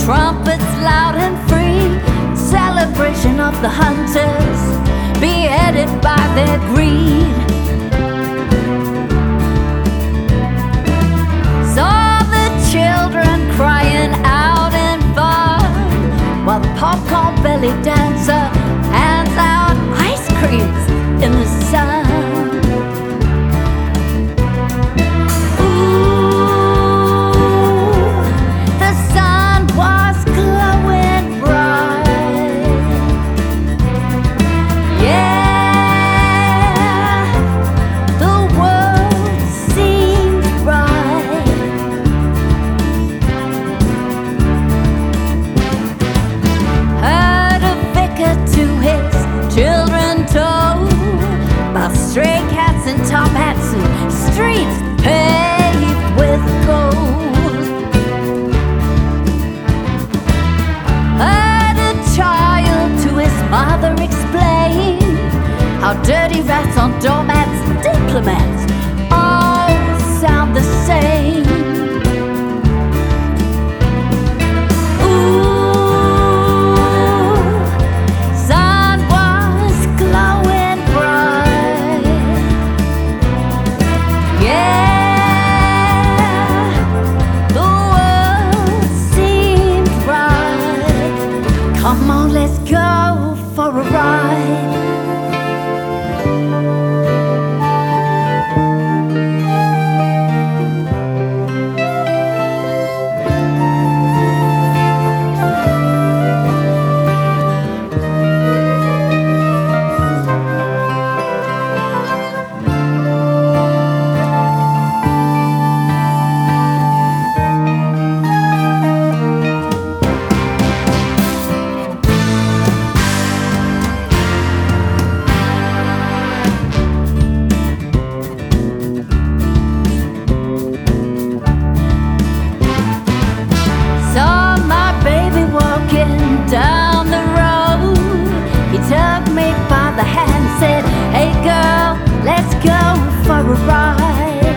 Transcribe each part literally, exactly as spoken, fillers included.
trumpets loud and free, celebration of the hunters, beheaded by their greed. Saw the children crying out in fun, while the popcorn belly dancer hands out ice creams in the sun. Children told about stray cats and top hats and streets paved with gold. Heard a child to his mother explain how dirty rats on doormats and diplomats all sound the same. Come on, let's go for a ride. Down the road, he took me by the hand, said, "Hey girl, let's go for a ride."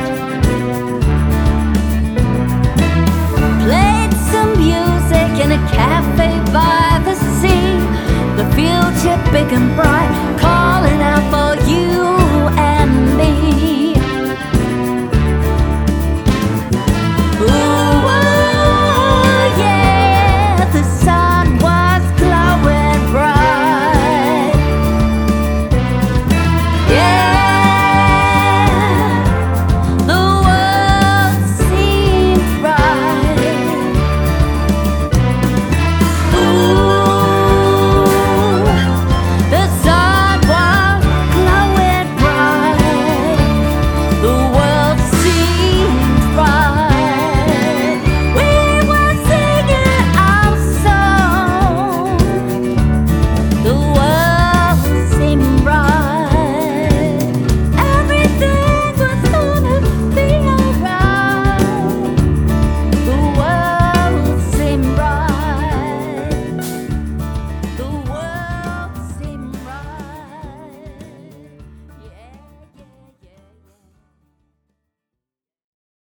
Played some music in a cafe by the sea, the future big and bright.